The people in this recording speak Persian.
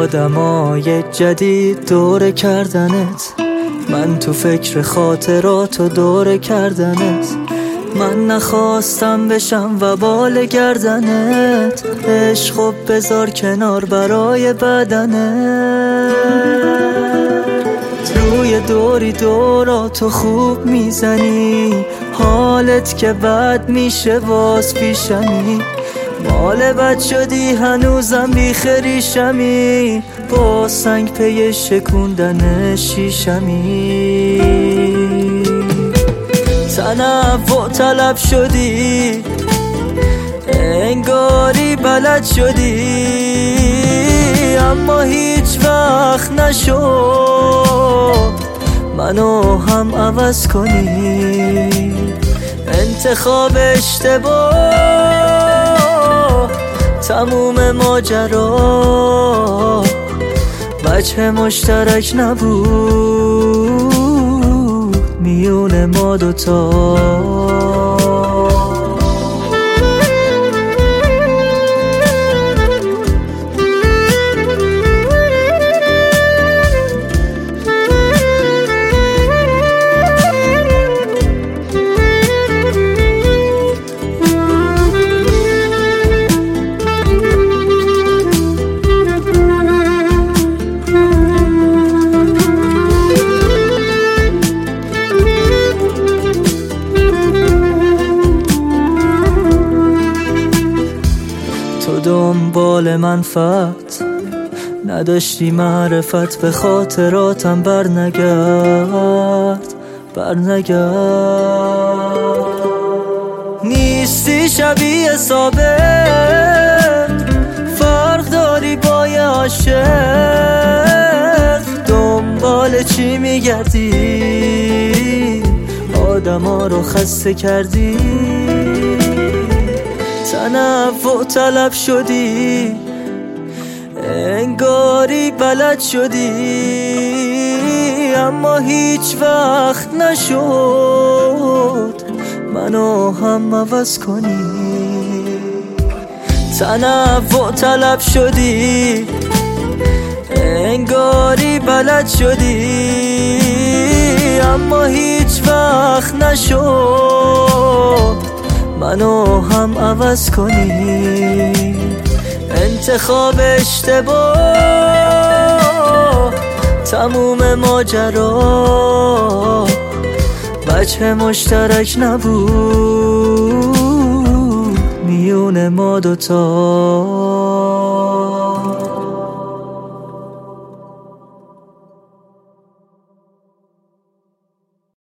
آدمای جدید دوره کردنت، من تو فکر خاطرات و دوره کردنت. من نخواستم بشم و بال گردنت، عشقو بذار کنار برای بدنت. روی دوری دوراتو خوب میزنی، حالت که بد میشه باز پیشمی. مال بد شدی هنوزم بیخریشمی، با سنگ پی شکوندن شیشمی. تنوع طلب شدی، انگاری بلد شدی، اما هیچ وقت نشد منو هم عوض کنی. انتخاب اشتباه، تموم ماجرا وجه مشترک نبود میون ما دوتا. تو دنبال منفعت نداشتی، معرفت به خاطراتم برنگرد. نیستی شبیه سابق، فرق داری با یه عاشق. دنبال چی میگردی؟ آدما رو خسته کردی. تنوع طلب شدی، انگاری بلد شدی، اما هیچ وقت نشد منو هم عوض کنی. تنوع طلب شدی، انگاری بلد شدی، اما هیچ وقت نشد منو هم عوض کنی. انتخاب اشتباه، تموم ماجرا وجه مشترک نبود میون ما دوتا.